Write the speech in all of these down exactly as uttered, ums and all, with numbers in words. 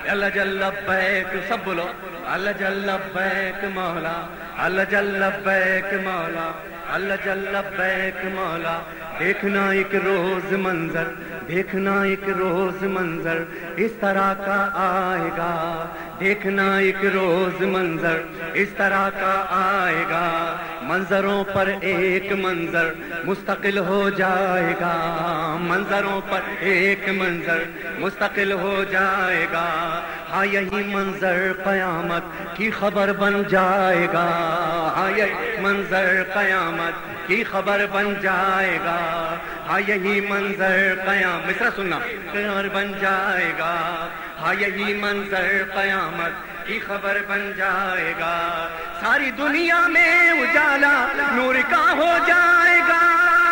اللہ جل لبیک سب بولو اللہ جل لبیک مولا اللہ جل لبیک مولا اللہ جل لبیک مولا. دیکھنا ایک روز منظر دیکھنا ایک روز منظر اس طرح کا آئے گا. دیکھنا ایک روز منظر اس طرح کا آئے گا. منظروں پر ایک منظر مستقل ہو جائے گا. منظروں پر ایک منظر مستقل ہو جائے گا. ہاں یہی منظر قیامت کی خبر بن جائے گا. ہاں یہی منظر قیامت کی خبر بن جائے گا. ہاں یہی منظر قیامت مصرع سننا خبر بن جائے گا. ہاں یہی منظر قیامت کی خبر بن جائے گا. ساری دنیا میں اجالا نور کا ہو جائے گا.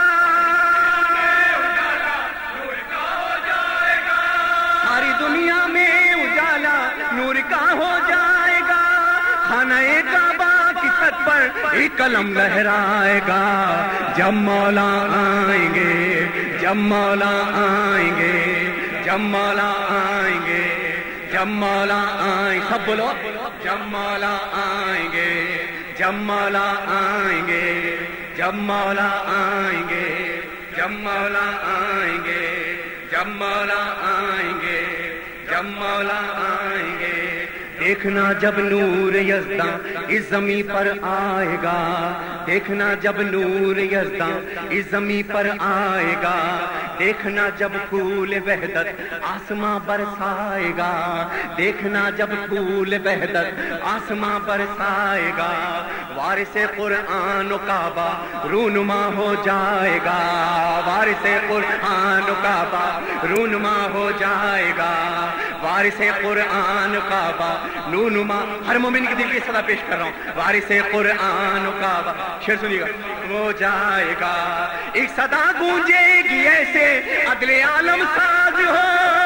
ساری دنیا میں اجالا نور کا ہو جائے گا. خانہ کعبہ کی چھت پر ایک قلم لہرائے گا. جب مولا آئیں گے جب مولا آئیں گے جب مولا آئیں گے جب مولا آئیں سب بولو جب مولا آئیں گے جب مولا آئیں گے جب مولا آئیں گے جب مولا آئیں گے جب مولا آئیں گے جب مولا آئیں گے. دیکھنا جب نور یزداں اس زمین پر آئے گا. دیکھنا جب نور یزداں اس زمین پر آئے گا. دیکھنا جب پھول وحدت آسماں برسائے گا. دیکھنا جب پھول وحدت آسماں برسائے گا. وارث قرآن و کعبہ رونما ہو جائے گا. وارث قرآن و کعبہ رونما ہو جائے گا. وارث قرآن کعبہ رونما ہر مومن کے دل کی صدا پیش کر رہا ہوں. وارث قرآن کعبہ شعر سنیے گا ہو جائے گا. ایک صدا گونجے گی ایسے عدل عالم ساز ہو.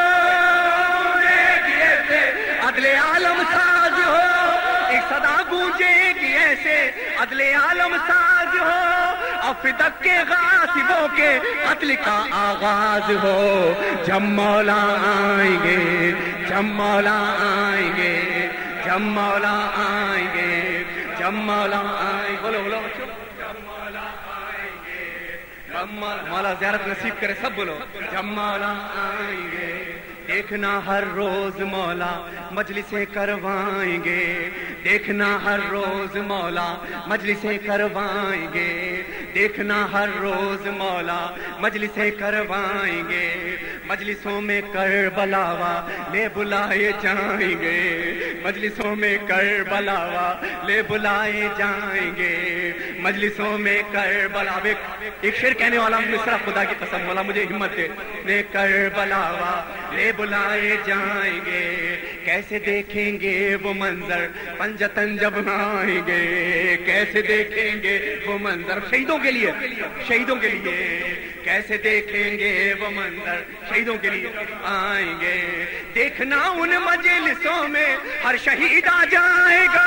عدل عالم ساز ہو. ایک صدا گونجے گی ایسے عدل عالم ساز ہو. افدک کے غاصبوں کے قتل کا آغاز ہو. جب مولا آئیں گے جب مولا آئیں گے جب مولا آئیں گے جب مولا آئیں بولو بولو جب مولا آئیں گے جب مولا زیارت نصیب کرے سب بولو جب مولا آئیں گے. دیکھنا ہر روز مولا مجلسیں کروائیں گے. دیکھنا ہر روز مولا مجلسیں کروائیں گے. دیکھنا ہر روز مولا مجلسیں کروائیں گے. مجلسوں میں کربلاوا لے بلائے جائیں گے. مجلسوں میں کربلاوا لے بلائے جائیں گے. مجلسوں میں کربلا ایک شعر کہنے والا مصرع خدا کی قسم مولا مجھے ہمت دے. لے کربلاوا لے بلائے جائیں گے. کیسے دیکھیں گے وہ منظر پنجتن جب آئیں گے. کیسے دیکھیں گے وہ منظر شہیدوں کے لیے شہیدوں کے لیے کیسے دیکھیں گے وہ منظر شہیدوں کے لیے آئیں گے. دیکھنا ان مجلسوں میں ہر شہید آ جائے گا.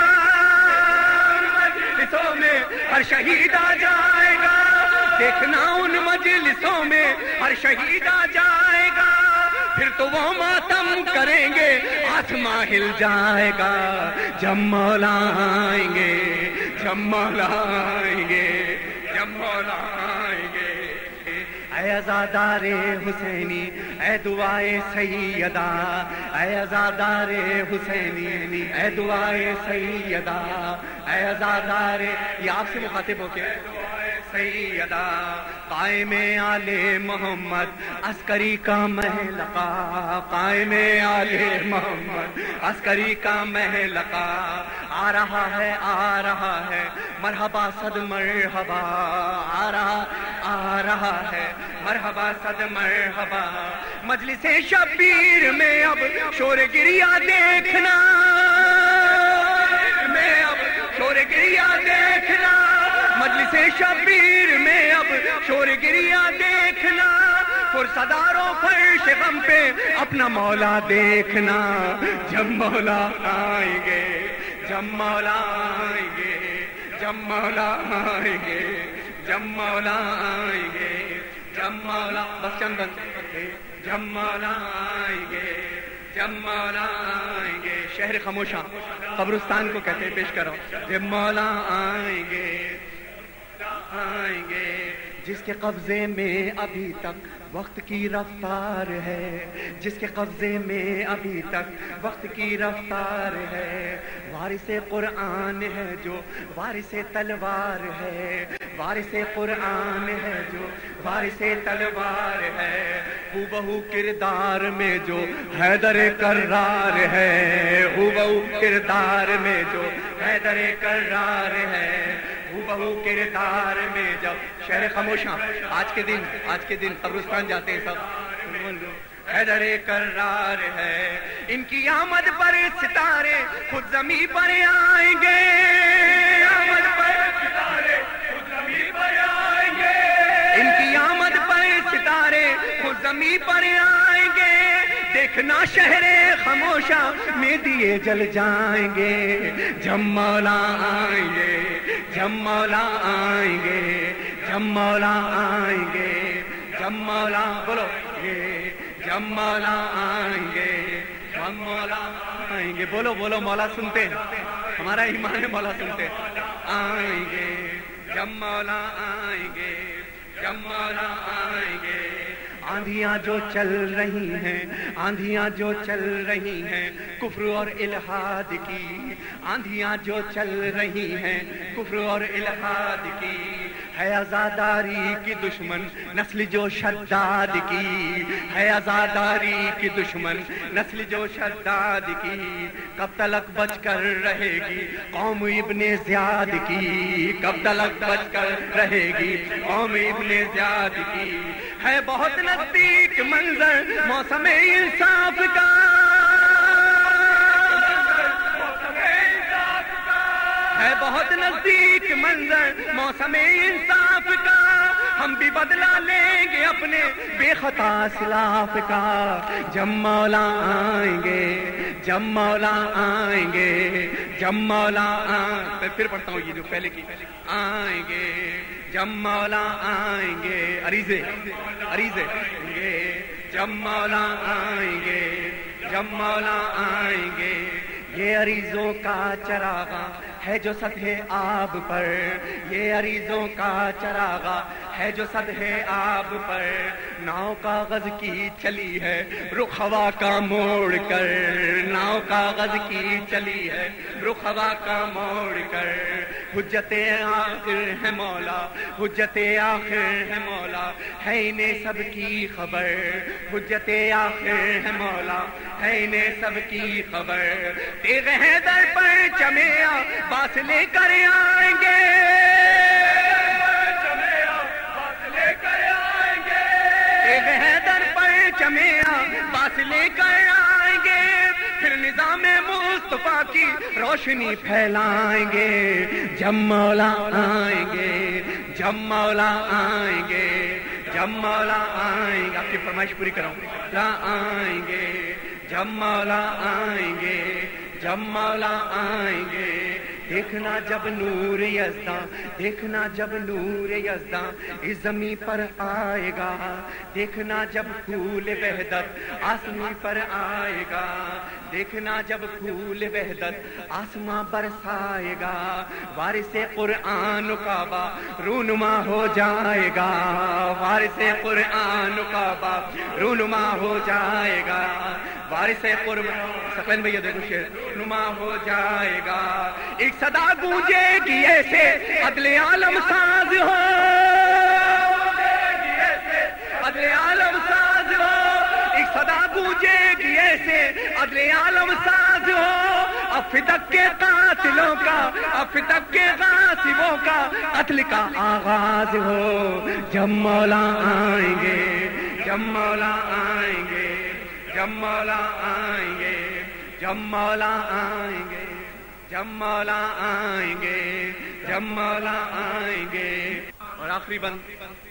مجلسوں میں ہر شہید آ جائے گا. دیکھنا ان مجلسوں میں ہر شہید آ جائے گا. پھر تو وہ ماتم کریں گے آسماں ہل جائے گا. جب مولا آئیں گے جب مولا آئیں گے جب مولا آئیں گے. اے عزادار حسینی اے دعائے سیدہ. اے عزادار حسینی اے دعائے سیدہ. اے عزادار یہ آپ سے مخاطب ہو کے سیدہ. قائم آل محمد عسکری کا محلقہ. قائم آل محمد عسکری کا محلقہ. آ رہا ہے آ رہا ہے مرحبا صد مرحبا. آ رہا آ رہا ہے مرحبا صد مرحبا. مجلس شبیر میں اب شور گریا دیکھنا. میں اب شور گریا دیکھنا. مجلس شبیر میں اب شور گریا دیکھنا. پرصداروں فرش غم پہ اپنا مولا دیکھنا. جب مولا آئیں گے جب مولا آئیں گے جب مولا آئیں گے جب مولا آئیں گے جب مولا بس چند بند جب مولا آئیں گے جب مولا شہر خاموشاں قبرستان کو کہتے ہیں، پیش کرو کہ مولا آئیں گے آئیں گے جس کے قبضے میں ابھی تک وقت کی رفتار ہے، جس کے قبضے میں ابھی تک وقت کی رفتار ہے، وارث قرآن ہے جو وارث تلوار ہے، وارث قرآن ہے جو وارث تلوار ہے، ہو بہو کردار میں جو حیدر کرار ہے، ہو بہو کردار میں جو حیدر کرار ہے، ہو بہو کردار میں جب شہر خاموشاں آج کے دن آج کے دن قبرستان جاتے ہیں سب، حیدر کرار ہے، ان کی آمد پر ستارے خود زمین پر آئیں گے، آمد پر ستارے خود زمین پر آئیں گے، ان کی آمد پر ستارے خود زمین پر آئیں گے، دیکھنا شہر خاموشاں میں دیے جل جائیں گے، جب مولا آئیں گے، جب مولا آئیں گے، جب مولا آئیں گے، جب مولا بولو گے، جب مولا آئیں گے، جب مولا آئیں گے، بولو بولو مولا سنتے ہیں، ہمارا ایمان ہے مولا سنتے ہیں، آئیں گے جب مولا آئیں گے، جب مولا آئیں گے، آندھیاں جو چل رہی ہیں، آندھیاں جو چل رہی ہیں کفر اور الحاد کی، آندھیاں جو چل رہی ہیں کفر اور الحاد کی، ہے عزاداری کی دشمن نسل جو شداد کی، ہے عزاداری کی دشمن نسل جو شداد کی، کب تلک بچ کر رہے گی قوم ابن زیاد کی، کب تلک بچ کر رہے گی قوم ابن زیاد کی، ہے بہت نزدیک منظر موسم انصاف کا، ہے بہت نزدیک منظر موسم انصاف کا، ہم بھی بدلا لیں گے اپنے بے خطا اسلاف کا، جب مولا آئیں گے، جب مولا آئیں گے، جب مولا آئیں، پھر پڑھتا ہوں یہ جو پہلے کی، آئیں گے جب مولا آئیں گے، عریضے عریضے گے، جب مولا آئیں گے، جب مولا آئیں گے، یہ عریضوں کا چراغا ہے جو سطح آب پر، یہ عریضوں کا چراغا ہے جو سطح آب پر، ناؤ کاغذ کی چلی ہے رخ ہوا کا موڑ کر، ناؤ کاغذ کی چلی ہے رخ ہوا کا موڑ کر، حجت آخر ہے مولا، حجت آخر ہے مولا، ہے انہیں سب کی خبر، حجت آخر ہے مولا، ہے انہیں سب کی خبر، تیغ حیدر پر چمیا باس لے کر آئیں گے، تیغ حیدر پر چمیا باس لے کر آئیں گے، پھر نظام مصطفیٰ کی روشنی پھیلائیں گے، جب مولا آئیں گے، جب مولا آئیں گے، جب مولا آئیں گے، آپ کی فرمائش پوری کراؤں، آئیں گے جب مولا آئیں گے، جب مولا آئیں گے، دیکھنا جب نور یزداں، دیکھنا جب نور یزداں اس زمین پر آئے گا، دیکھنا جب پھول وحدت آسمان پر آئے گا، دیکھنا جب پھول وحدت آسمان برسائے گا، وارث قرآن کعبہ رونما ہو جائے گا، وارث قرآن کعبہ رونما ہو جائے گا، وارث قرآن سقلین بھیا دیکھو شیر نما ہو جائے گا، ایک صدا گونجے گی ایسے عدل عالم ساز ہو، عدل عالم ساز ہو، ایک صدا گونجے گی ایسے عدل عالم ساز ہو، اب فتق کے قاتلوں کا، اب فتق کے غاصبوں کا قتل کا آغاز ہو، جب مولا آئیں گے، جب مولا آئیں گے، جب مولا آئیں گے، جب مولا آئیں گے، جب مولا آئیں گے، جب مولا آئیں گے، اور آخری بند،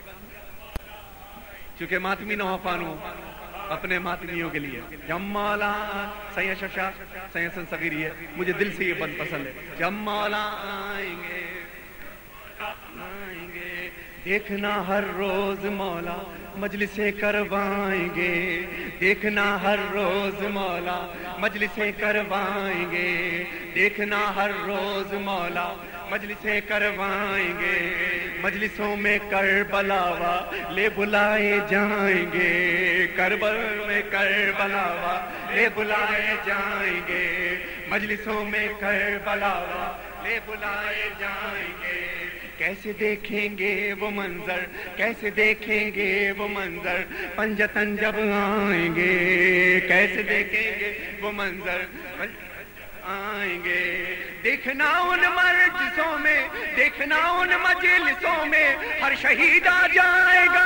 چونکہ ماتمی نہ ہو پانو اپنے ماتمیوں کے لیے، جب مولا سید شفشا سید حسن صغیری ہے، مجھے دل سے یہ بند پسند ہے، جب مولا آئیں گے، آئیں گے، دیکھنا ہر روز مولا مجلسیں کروائیں گے دیکھنا ہر روز مولا مجلسیں کروائیں گے دیکھنا ہر روز مولا مجلسیں کروائیں گے مجلسوں میں کربلا والے بلائے جائیں گے کربل میں کربلا والے بلائے جائیں گے مجلسوں میں کربلا والے بلائے جائیں گے کیسے دیکھیں گے وہ منظر کیسے دیکھیں گے وہ منظر پنجتن جب آئیں گے کیسے دیکھیں گے وہ منظر آئیں گے دیکھنا ان مجلسوں میں دیکھنا ان مجلسوں میں ہر شہید آ جائے گا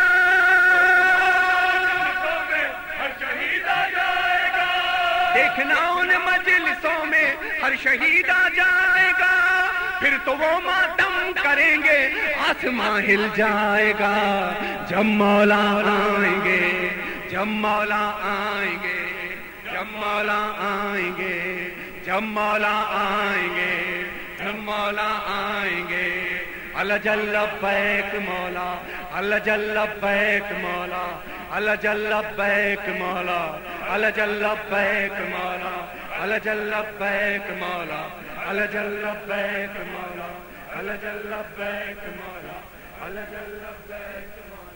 ہر شہید آ جائے گا دیکھنا ان مجلسوں میں ہر شہید آ جائے گا پھر تو وہ ماتم کریں گے آسمان ہل جائے گا جب مولا آئیں گے جب مولا آئیں گے جب مولا آئیں گے جب مولا آئیں گے جب مولا آئیں گے اللہ جل لبیک مولا اللہ جل لبیک مولا اللہ جل لبیک مولا اللہ جل لبیک مولا اللہ جل لبیک مولا اللہ جل لبیک مولا اللہ جل لبیک مولا اللہ جل لبیک مولا